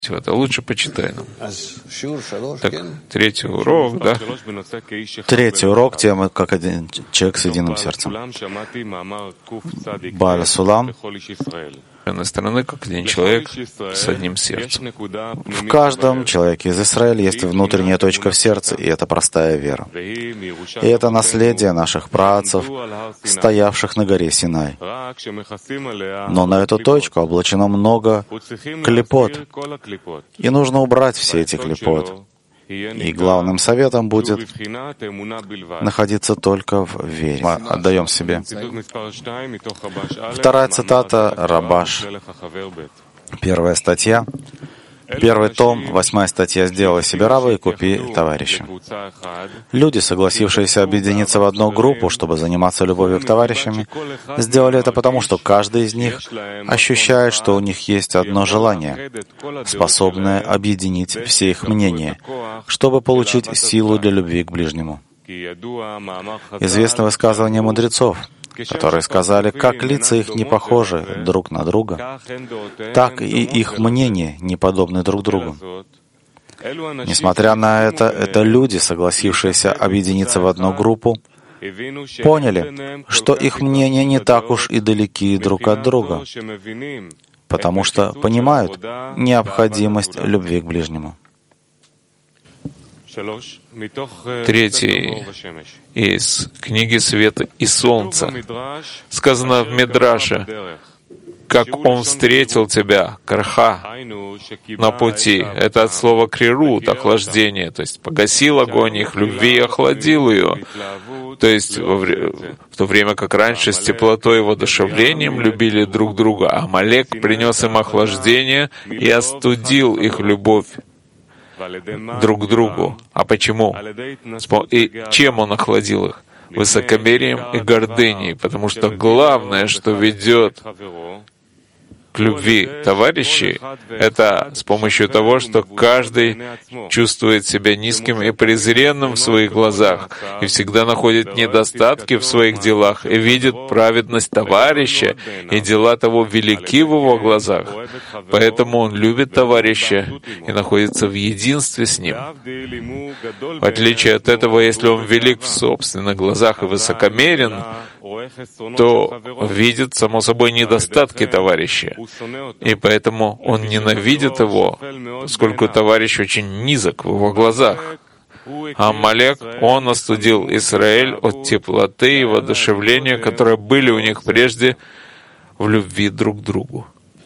это лучше почитай нам. Так, третий урок, да? Третий урок, тема «Как один человек с единым сердцем». Бааль Сулам. С одной стороны, как один человек с одним сердцем. В каждом человеке из Израиля есть внутренняя точка в сердце, и это простая вера. И это наследие наших праотцев, стоявших на горе Синай. Но на эту точку облачено много клипот, и нужно убрать все эти клипот. И главным советом будет находиться только в вере. Мы отдаем себе. Вторая цитата, Рабаш. Первая статья. Первый том, 8 статья «Сделай себе раба и купи товарища». Люди, согласившиеся объединиться в одну группу, чтобы заниматься любовью к товарищам, сделали это потому, что каждый из них ощущает, что у них есть одно желание, способное объединить все их мнения, чтобы получить силу для любви к ближнему. Известно высказывание мудрецов, которые сказали, как лица их не похожи друг на друга, так и их мнения не подобны друг другу. Несмотря на это люди, согласившиеся объединиться в одну группу, поняли, что их мнения не так уж и далеки друг от друга, потому что понимают необходимость любви к ближнему. Третий из книги «Света и солнца». Сказано в Мидраше, как он встретил тебя, карха, на пути. Это от слова крирут, охлаждение, то есть погасил огонь их любви и охладил ее. То есть в то время как раньше с теплотой и воодушевлением любили друг друга, а Амалек принес им охлаждение и остудил их любовь друг к другу. А почему? И чем он охладил их? Высокомерием и гордыней, потому что главное, что ведет к любви товарищей, это с помощью того, что каждый чувствует себя низким и презренным в своих глазах, и всегда находит недостатки в своих делах, и видит праведность товарища, и дела того велики в его глазах. Поэтому он любит товарища и находится в единстве с ним. В отличие от этого, если он велик в собственных глазах и высокомерен, то видит, само собой, недостатки товарища. И поэтому он ненавидит его, поскольку товарищ очень низок в его глазах. А Амалек, он остудил Израиль от теплоты и воодушевления, которые были у них прежде в любви друг к другу.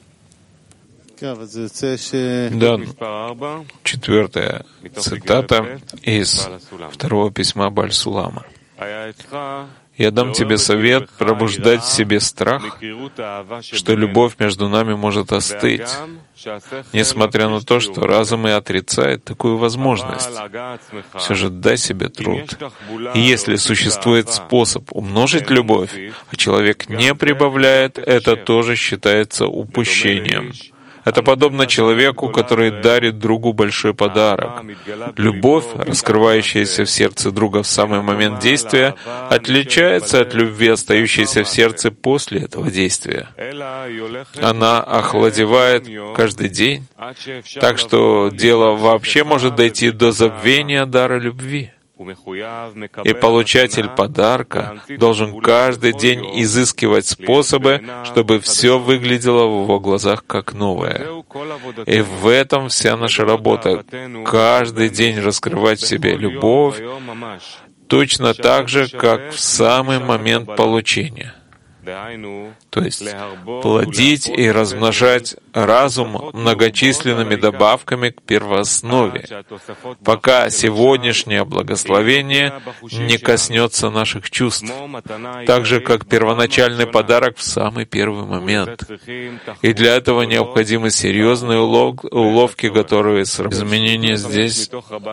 Да, четвертая цитата из второго письма Бааль Сулама. «Я дам тебе совет пробуждать в себе страх, что любовь между нами может остыть, несмотря на то, что разум и отрицает такую возможность. Все же дай себе труд. И если существует способ умножить любовь, а человек не прибавляет, это тоже считается упущением. Это подобно человеку, который дарит другу большой подарок. Любовь, раскрывающаяся в сердце друга в самый момент действия, отличается от любви, остающейся в сердце после этого действия. Она охладевает каждый день, так что дело вообще может дойти до забвения дара любви. И получатель подарка должен каждый день изыскивать способы, чтобы все выглядело в его глазах как новое. И в этом вся наша работа — каждый день раскрывать в себе любовь, точно так же, как в самый момент получения. То есть плодить и размножать разум многочисленными добавками к первооснове, пока сегодняшнее благословение не коснется наших чувств, так же, как первоначальный подарок в самый первый момент. И для этого необходимы серьезные уловки, которые изменения здесь.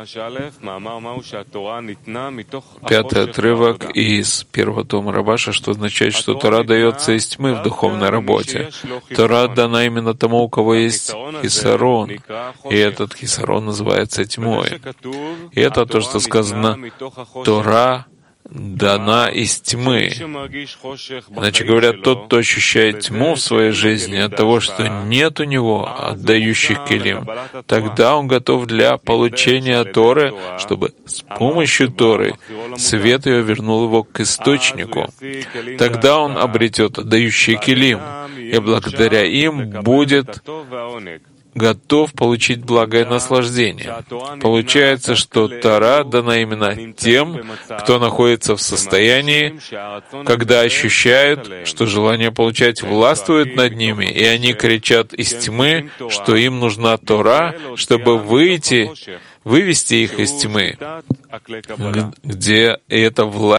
Пятый отрывок из первого тома Рабаша, что означает, что Тора дается из тьмы в духовной работе. Тора дана именно тому, у кого есть хисарон, и этот хисарон называется тьмой. И это то, что сказано, Тора дана из тьмы. Иначе говоря, тот, кто ощущает тьму в своей жизни от того, что нет у него отдающих келим, тогда он готов для получения Торы, чтобы с помощью Торы свет ее вернул его к источнику. Тогда он обретет отдающие келим, и благодаря им будет готов получить благое наслаждение. Получается, что Тора дана именно тем, кто находится в состоянии, когда ощущают, что желание получать властвует над ними, и они кричат из тьмы, что им нужна Тора, чтобы вывести их из тьмы, где эта власть